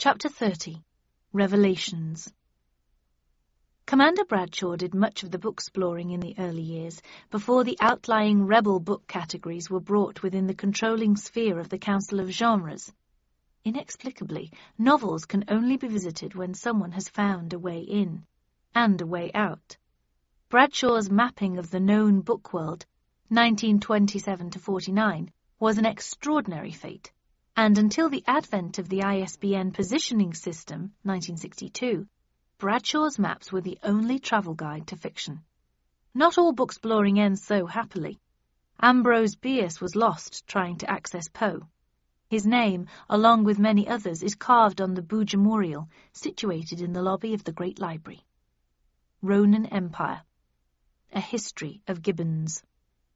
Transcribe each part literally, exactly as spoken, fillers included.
Chapter thirty. Revelations. Commander Bradshaw did much of the book-exploring in the early years, before the outlying rebel book categories were brought within the controlling sphere of the Council of Genres. Inexplicably, novels can only be visited when someone has found a way in, and a way out. Bradshaw's mapping of the known book world, nineteen twenty-seven to forty-nine, was an extraordinary fate, and until the advent of the I S B N positioning system, nineteen sixty-two, Bradshaw's maps were the only travel guide to fiction. Not all book-exploring ends so happily. Ambrose Bierce was lost trying to access Poe. His name, along with many others, is carved on the Bouge Memorial, situated in the lobby of the Great Library. Ronin Empire. A History of Gibbons.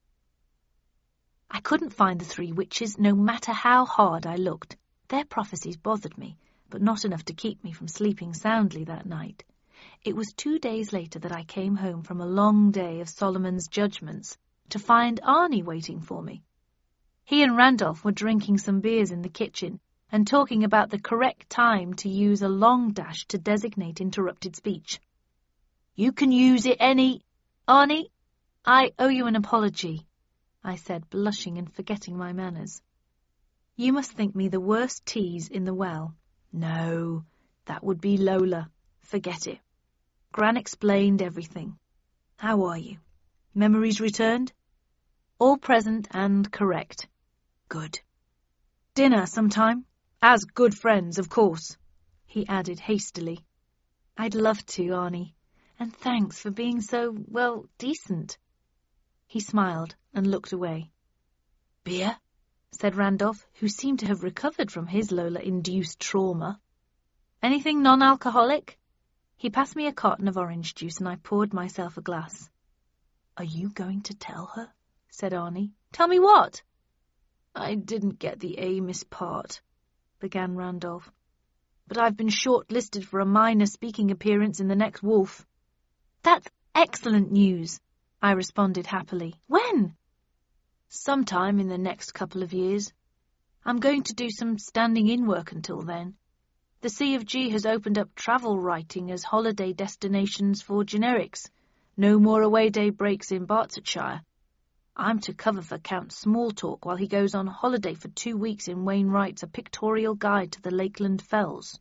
I couldn't find the three witches, no matter how hard I looked. Their prophecies bothered me, but not enough to keep me from sleeping soundly that night. It was two days later that I came home from a long day of Solomon's judgments to find Arnie waiting for me. He and Randolph were drinking some beers in the kitchen and talking about the correct time to use a long dash to designate interrupted speech. "You can use it any... Arnie, I owe you an apology," I said, blushing and forgetting my manners. "You must think me the worst tease in the well." "No, that would be Lola. Forget it." Gran explained everything. "How are you? Memories returned?" "All present and correct." "Good. Dinner sometime? As good friends, of course," he added hastily. "I'd love to, Arnie. And thanks for being so, well, decent." He smiled and looked away. "Beer?" said Randolph, who seemed to have recovered from his Lola-induced trauma. "Anything non-alcoholic?" He passed me a carton of orange juice and I poured myself a glass. "Are you going to tell her?" said Arnie. "Tell me what?" "I didn't get the Amos part," began Randolph. "But I've been shortlisted for a minor speaking appearance in the next Wolf." "That's excellent news," I responded happily. "When?" "Sometime in the next couple of years. I'm going to do some standing-in work until then. The C of G has opened up travel writing as holiday destinations for generics. No more away-day breaks in Bartsetshire. I'm to cover for Count Smalltalk while he goes on holiday for two weeks in Wainwright's A Pictorial Guide to the Lakeland Fells."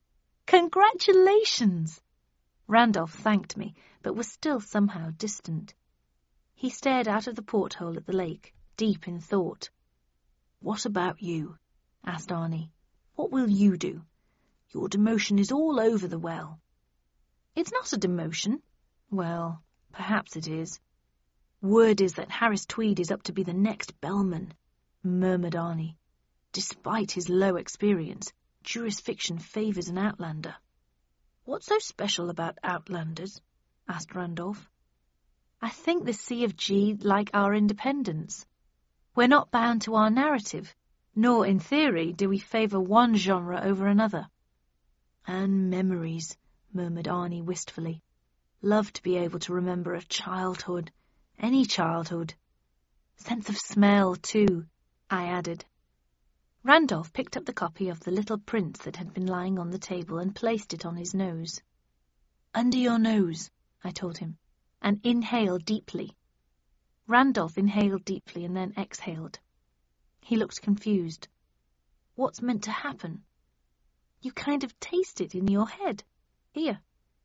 "Congratulations!" Randolph thanked me, but was still somehow distant. He stared out of the porthole at the lake, deep in thought. "What about you?" asked Arnie. "What will you do? Your demotion is all over the well." "It's not a demotion." "Well, perhaps it is." "Word is that Harris Tweed is up to be the next bellman," murmured Arnie. "Despite his low experience, jurisfiction favours an outlander." "What's so special about outlanders?" asked Randolph. "I think the C of G like our independence. We're not bound to our narrative, nor, in theory, do we favour one genre over another." "And memories," murmured Arnie wistfully. "Love to be able to remember a childhood, any childhood." "Sense of smell, too," I added. Randolph picked up the copy of The Little Prince that had been lying on the table and placed it on his nose. "Under your nose," I told him, "and inhale deeply." Randolph inhaled deeply and then exhaled. He looked confused. "What's meant to happen?" "You kind of taste it in your head. Here."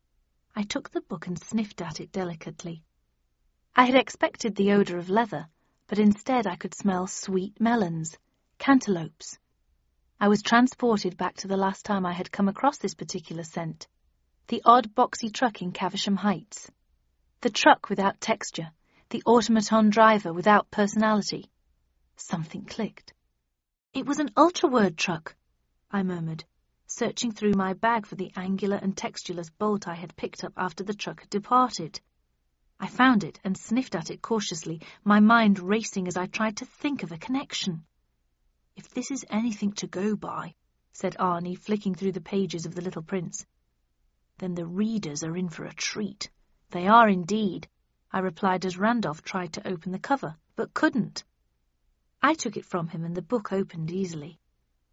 I took the book and sniffed at it delicately. I had expected the odour of leather, but instead I could smell sweet melons, cantaloupes. I was transported back to the last time I had come across this particular scent, the odd boxy truck in Caversham Heights. The truck without texture, the automaton driver without personality. Something clicked. "It was an ultra-word truck," I murmured, searching through my bag for the angular and textureless bolt I had picked up after the truck had departed. I found it and sniffed at it cautiously, my mind racing as I tried to think of a connection. "If this is anything to go by," said Arnie, flicking through the pages of The Little Prince, "then the readers are in for a treat." "They are indeed," I replied as Randolph tried to open the cover, but couldn't. I took it from him and the book opened easily.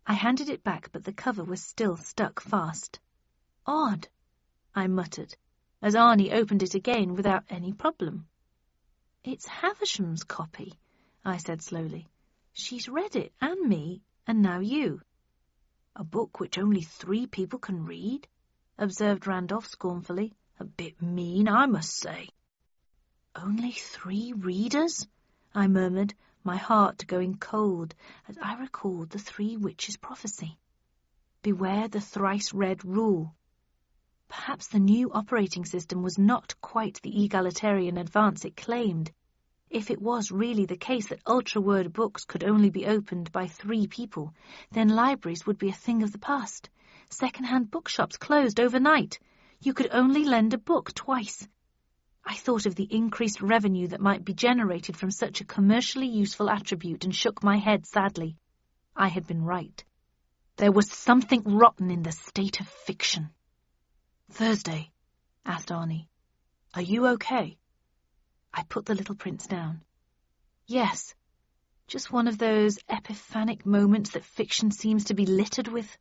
I handed it back, but the cover was still stuck fast. Odd, I muttered, as Arnie opened it again without any problem. It's Havisham's copy, I said slowly. She's read it, and me, and now you. A book which only three people can read? Observed Randolph scornfully. A bit mean, I must say. Only three readers? I murmured, my heart going cold as I recalled the three witches' prophecy. Beware the thrice-read rule. Perhaps the new operating system was not quite the egalitarian advance it claimed. If it was really the case that ultra-word books could only be opened by three people, then libraries would be a thing of the past. Second-hand bookshops closed overnight. You could only lend a book twice. I thought of the increased revenue that might be generated from such a commercially useful attribute and shook my head sadly. I had been right. There was something rotten in the state of fiction. Thursday, asked Arnie. Are you okay? I put the little prince down. Yes, just one of those epiphanic moments that fiction seems to be littered with.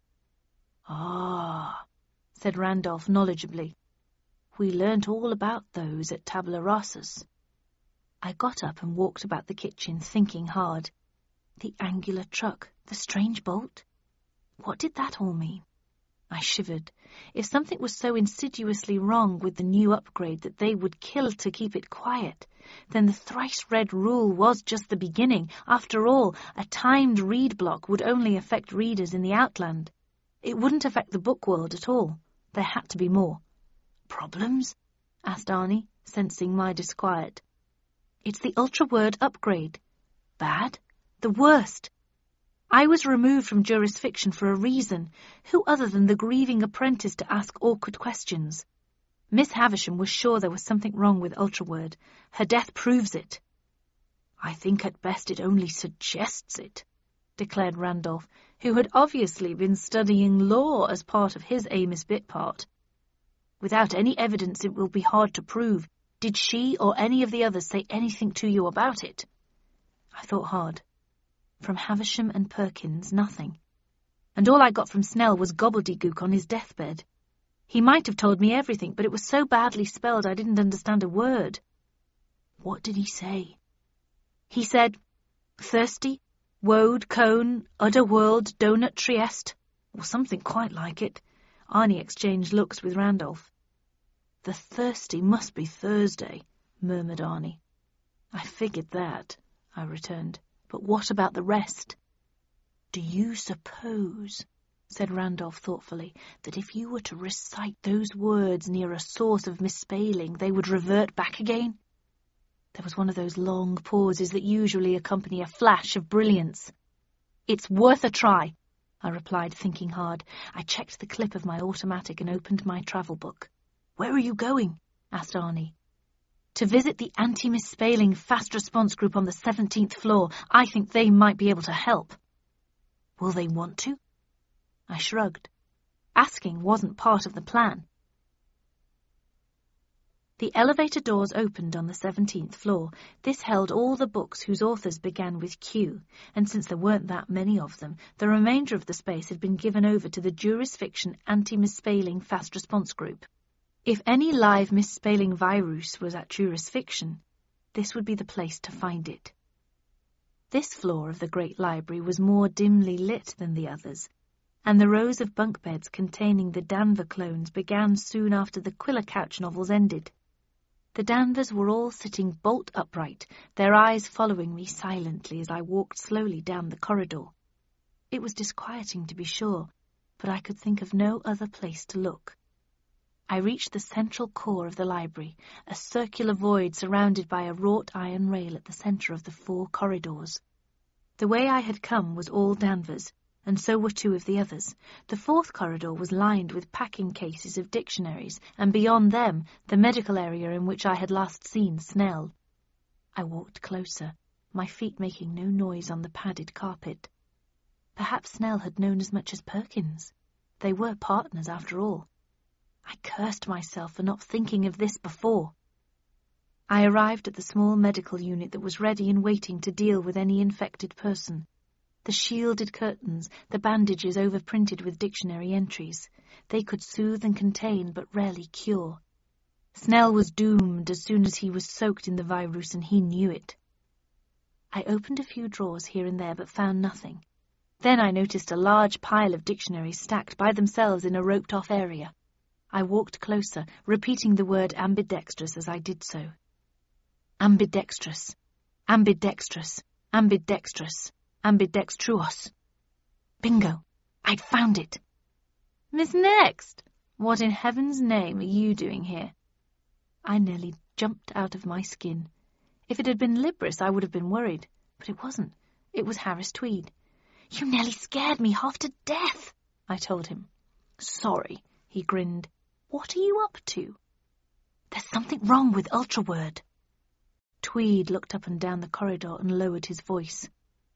Ah, said Randolph knowledgeably. We learnt all about those at Tabula Rasa's. I got up and walked about the kitchen, thinking hard. The angular truck, the strange bolt. What did that all mean? I shivered. If something was so insidiously wrong with the new upgrade that they would kill to keep it quiet, then the thrice-read rule was just the beginning. After all, a timed read block would only affect readers in the Outland. It wouldn't affect the book world at all. There had to be more. Problems? Asked Arnie, sensing my disquiet. It's the ultra-word upgrade. Bad? The worst. I was removed from jurisdiction for a reason. Who other than the grieving apprentice to ask awkward questions? Miss Havisham was sure there was something wrong with ultra-word. Her death proves it. I think at best it only suggests it, declared Randolph, who had obviously been studying law as part of his Amos bit part. Without any evidence it will be hard to prove. Did she or any of the others say anything to you about it? I thought hard. From Havisham and Perkins, nothing. And all I got from Snell was gobbledygook on his deathbed. He might have told me everything, but it was so badly spelled I didn't understand a word. What did he say? He said, thirsty, woad, cone, udder world, donut, Trieste, or something quite like it. Arnie exchanged looks with Randolph. The thirsty must be Thursday, murmured Arnie. I figured that, I returned. But what about the rest? Do you suppose, said Randolph thoughtfully, that if you were to recite those words near a source of misspelling, they would revert back again? There was one of those long pauses that usually accompany a flash of brilliance. It's worth a try, I replied, thinking hard. I checked the clip of my automatic and opened my travel book. Where are you going? Asked Arnie. To visit the anti-misspelling fast response group on the seventeenth floor. I think they might be able to help. Will they want to? I shrugged. Asking wasn't part of the plan. The elevator doors opened on the seventeenth floor. This held all the books whose authors began with Q, and since there weren't that many of them, the remainder of the space had been given over to the Jurisfiction Anti-Misspelling Fast Response Group. If any live misspelling virus was at Jurisfiction, this would be the place to find it. This floor of the great library was more dimly lit than the others, and the rows of bunk beds containing the Danver clones began soon after the Quiller-Couch novels ended. The Danvers were all sitting bolt upright, their eyes following me silently as I walked slowly down the corridor. It was disquieting, to be sure, but I could think of no other place to look. I reached the central core of the library, a circular void surrounded by a wrought iron rail at the centre of the four corridors. The way I had come was all Danvers, and so were two of the others. The fourth corridor was lined with packing cases of dictionaries, and beyond them the medical area in which I had last seen Snell. I walked closer, my feet making no noise on the padded carpet. Perhaps Snell had known as much as Perkins. They were partners, after all. I cursed myself for not thinking of this before. I arrived at the small medical unit that was ready and waiting to deal with any infected person. The shielded curtains, the bandages overprinted with dictionary entries. They could soothe and contain, but rarely cure. Snell was doomed as soon as he was soaked in the virus, and he knew it. I opened a few drawers here and there, but found nothing. Then I noticed a large pile of dictionaries stacked by themselves in a roped-off area. I walked closer, repeating the word ambidextrous as I did so. Ambidextrous, ambidextrous, ambidextrous, ambidextrous. Bingo! I'd found it. Miss Next, what in heaven's name are you doing here? I nearly jumped out of my skin. If it had been Libris, I would have been worried, but it wasn't. It was Harris Tweed. You nearly scared me half to death, I told him. Sorry, he grinned. What are you up to? There's something wrong with Ultraword. Tweed looked up and down the corridor and lowered his voice.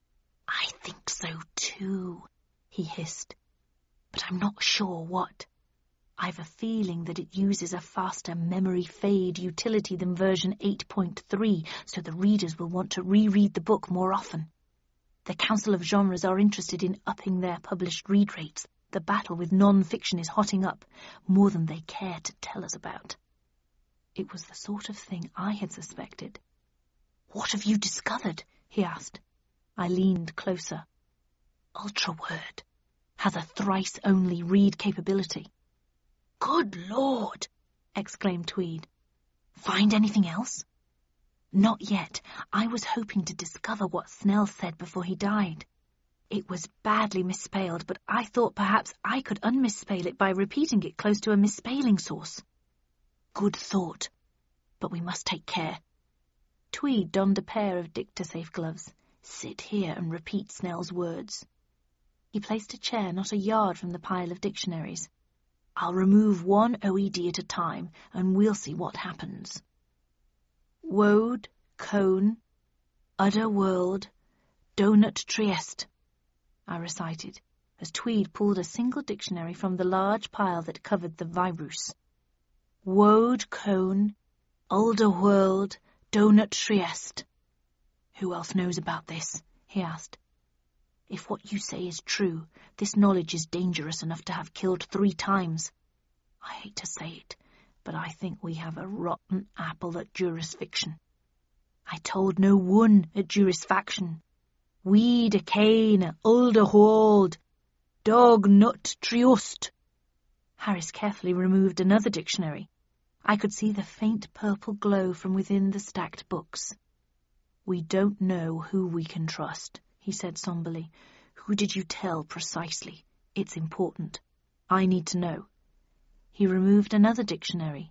I think so too, he hissed. But I'm not sure what. I've a feeling that it uses a faster memory fade utility than version eight point three, so the readers will want to reread the book more often. The Council of Genres are interested in upping their published read rates. The battle with non-fiction is hotting up, more than they care to tell us about. It was the sort of thing I had suspected. What have you discovered? He asked. I leaned closer. Ultraword has a thrice-only read capability. Good Lord! Exclaimed Tweed. Find anything else? Not yet. I was hoping to discover what Snell said before he died. It was badly misspelled, but I thought perhaps I could unmisspell it by repeating it close to a misspelling source. Good thought. But we must take care. Tweed donned a pair of dictasafe gloves. Sit here and repeat Snell's words. He placed a chair not a yard from the pile of dictionaries. I'll remove one O E D at a time, and we'll see what happens. Woad, cone, udder world, donut Trieste, I recited, as Tweed pulled a single dictionary from the large pile that covered the virus. Woad, cone, udder world, donut Trieste. Who else knows about this? He asked. If what you say is true, this knowledge is dangerous enough to have killed three times. I hate to say it, but I think we have a rotten apple at jurisfiction. I told no one at jurisfaction. Weed a cane, ulder hold, dog nut triust. Harris carefully removed another dictionary. I could see the faint purple glow from within the stacked books. We don't know who we can trust, he said somberly. Who did you tell precisely? It's important. I need to know. He removed another dictionary.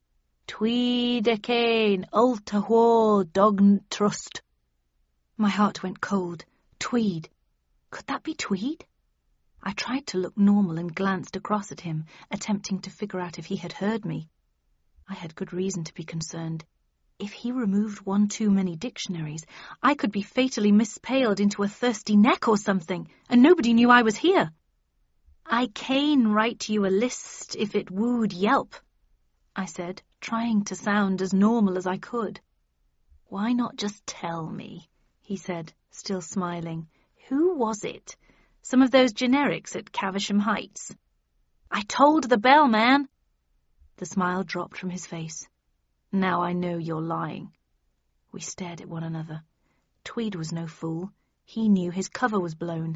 Tweed a cane, ulta wall, dogn trust. My heart went cold. Tweed. Could that be Tweed? I tried to look normal and glanced across at him, attempting to figure out if he had heard me. I had good reason to be concerned. If he removed one too many dictionaries, I could be fatally misspelled into a thirsty neck or something, and nobody knew I was here. I can write you a list if it would yelp, I said, trying to sound as normal as I could. Why not just tell me, he said, still smiling. Who was it? Some of those generics at Caversham Heights. I told the bellman. The smile dropped from his face. Now I know you're lying. We stared at one another. Tweed was no fool. He knew his cover was blown.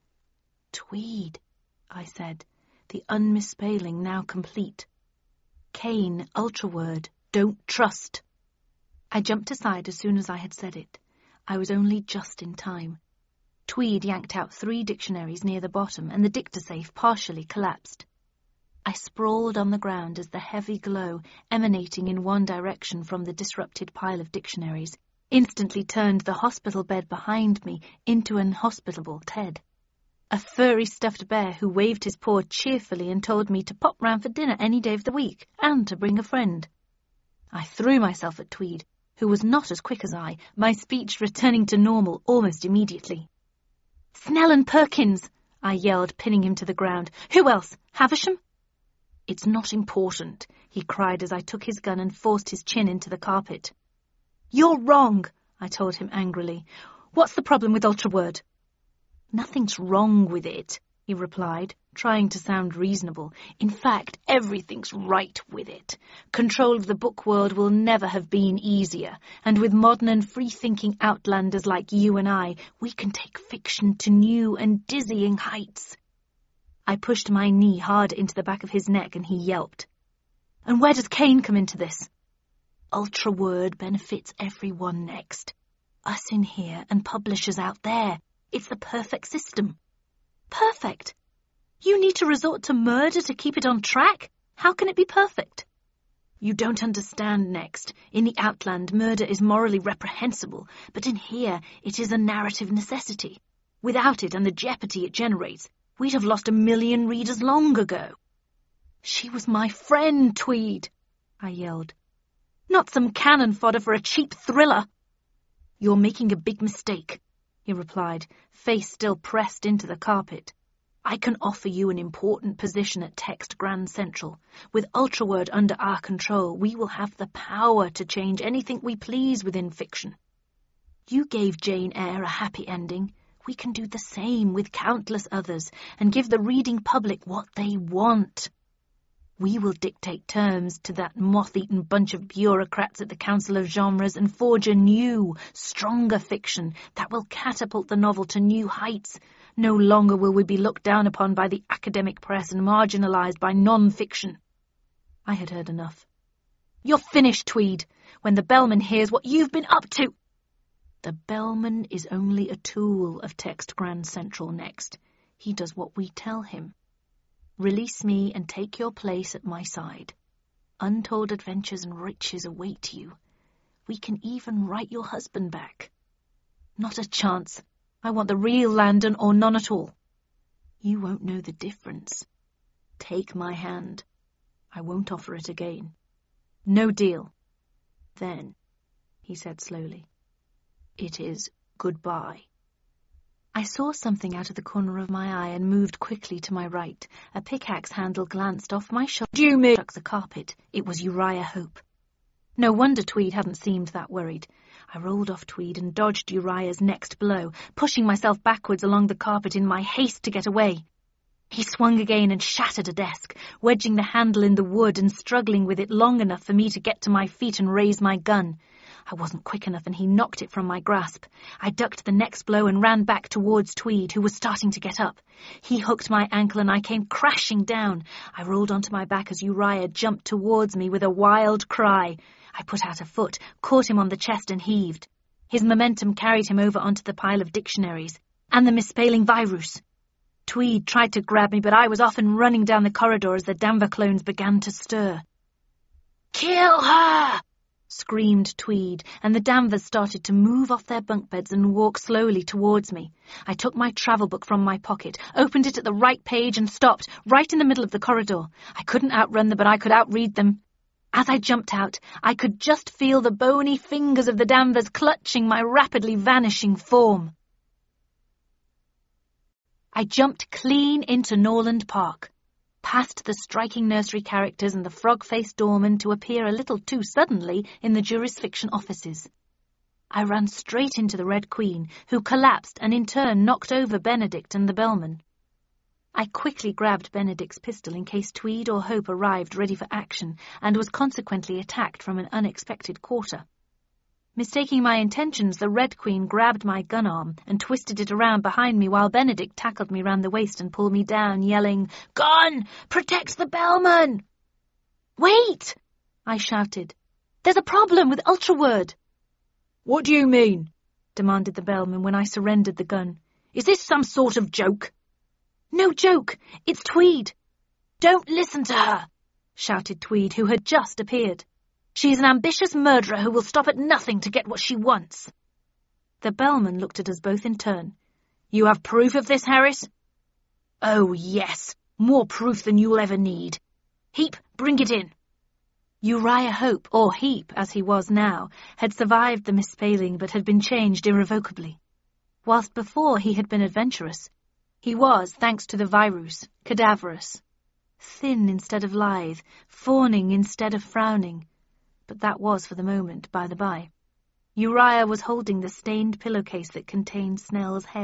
Tweed, I said, the unmisspelling now complete. Cane, Ultraword, don't trust. I jumped aside as soon as I had said it. I was only just in time. Tweed yanked out three dictionaries near the bottom, and the dictasafe partially collapsed. I sprawled on the ground as the heavy glow, emanating in one direction from the disrupted pile of dictionaries, instantly turned the hospital bed behind me into an inhospitable Ted. A furry stuffed bear who waved his paw cheerfully and told me to pop round for dinner any day of the week, and to bring a friend. I threw myself at Tweed, who was not as quick as I, my speech returning to normal almost immediately. Snell and Perkins, I yelled, pinning him to the ground. Who else? Havisham? It's not important, he cried as I took his gun and forced his chin into the carpet. You're wrong, I told him angrily. What's the problem with Ultraword? Nothing's wrong with it, he replied, trying to sound reasonable. In fact, everything's right with it. Control of the book world will never have been easier, and with modern and free-thinking outlanders like you and I, we can take fiction to new and dizzying heights. I pushed my knee hard into the back of his neck and he yelped. And where does Kane come into this? Ultraword benefits everyone next. Us in here and publishers out there. It's the perfect system. Perfect? You need to resort to murder to keep it on track? How can it be perfect? You don't understand, Next. In the Outland, murder is morally reprehensible, but in here it is a narrative necessity. Without it and the jeopardy it generates, we'd have lost a million readers long ago. She was my friend, Tweed, I yelled. Not some cannon fodder for a cheap thriller. You're making a big mistake, he replied, face still pressed into the carpet. I can offer you an important position at Text Grand Central. With Ultraword under our control, we will have the power to change anything we please within fiction. You gave Jane Eyre a happy ending. We can do the same with countless others and give the reading public what they want. We will dictate terms to that moth-eaten bunch of bureaucrats at the Council of Genres and forge a new, stronger fiction that will catapult the novel to new heights. No longer will we be looked down upon by the academic press and marginalised by non-fiction. I had heard enough. You're finished, Tweed, when the bellman hears what you've been up to. The bellman is only a tool of Text Grand Central Next. He does what we tell him. Release me and take your place at my side. Untold adventures and riches await you. We can even write your husband back. Not a chance. I want the real Landon or none at all. You won't know the difference. Take my hand. I won't offer it again. No deal. Then, he said slowly, it is goodbye. I saw something out of the corner of my eye and moved quickly to my right. A pickaxe handle glanced off my shoulder. Do you mean? Struck the carpet. It was Uriah Hope. No wonder Tweed hadn't seemed that worried. I rolled off Tweed and dodged Uriah's next blow, pushing myself backwards along the carpet in my haste to get away. He swung again and shattered a desk, wedging the handle in the wood and struggling with it long enough for me to get to my feet and raise my gun. I wasn't quick enough and he knocked it from my grasp. I ducked the next blow and ran back towards Tweed, who was starting to get up. He hooked my ankle and I came crashing down. I rolled onto my back as Uriah jumped towards me with a wild cry. I put out a foot, caught him on the chest and heaved. His momentum carried him over onto the pile of dictionaries and the misspelling virus. Tweed tried to grab me, but I was off and running down the corridor as the Danver clones began to stir. Kill her! Screamed Tweed, and the Danvers started to move off their bunk beds and walk slowly towards me. I took my travel book from my pocket, opened it at the right page and stopped, right in the middle of the corridor. I couldn't outrun them, but I could outread them. As I jumped out, I could just feel the bony fingers of the Danvers clutching my rapidly vanishing form. I jumped clean into Norland Park, past the striking nursery characters and the frog-faced doorman to appear a little too suddenly in the jurisfiction offices. I ran straight into the Red Queen, who collapsed and in turn knocked over Benedict and the bellman. I quickly grabbed Benedict's pistol in case Tweed or Hope arrived ready for action and was consequently attacked from an unexpected quarter. Mistaking my intentions, the Red Queen grabbed my gun arm and twisted it around behind me while Benedict tackled me round the waist and pulled me down, yelling, "Gun! Protects the bellman!" "Wait!" I shouted. "There's a problem with Ultraword." "What do you mean?" demanded the bellman when I surrendered the gun. "Is this some sort of joke?" "No joke. It's Tweed." "Don't listen to her," shouted Tweed, who had just appeared. "She is an ambitious murderer who will stop at nothing to get what she wants." The bellman looked at us both in turn. "You have proof of this, Harris?" "Oh, yes. More proof than you'll ever need. Heap, bring it in." Uriah Hope, or Heap as he was now, had survived the misspelling but had been changed irrevocably. Whilst before he had been adventurous, he was, thanks to the virus, cadaverous. Thin instead of lithe, fawning instead of frowning. But that was for the moment, by the by. Uriah was holding the stained pillowcase that contained Snell's head,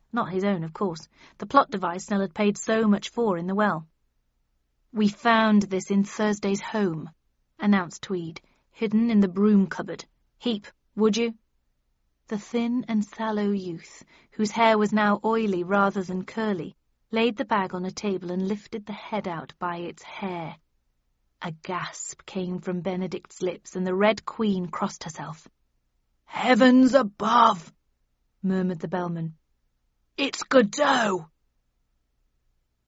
Not his own, of course. The plot device Snell had paid so much for in the well. "We found this in Thursday's home," announced Tweed, "hidden in the broom cupboard. Heap, would you?" The thin and sallow youth, whose hair was now oily rather than curly, laid the bag on a table and lifted the head out by its hair. A gasp came from Benedict's lips, and the Red Queen crossed herself. "Heavens above!" murmured the bellman. "It's Godot!"